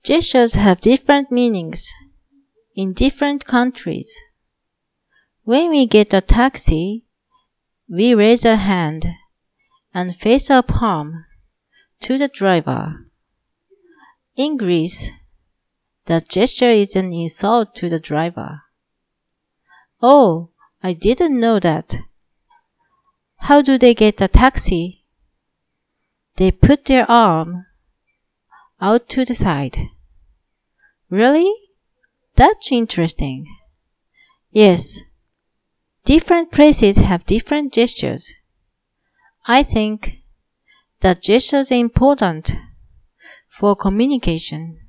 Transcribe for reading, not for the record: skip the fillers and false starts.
Gestures have different meanings in different countries. When we get a taxi, we raise a hand and face our palm to the driver. In Greece, the gesture is an insult to the driver. Oh, I didn't know that. How do they get a taxi? They put their arm out to the side. Really? That's interesting. Yes, different places have different gestures. I think that gestures are important for communication.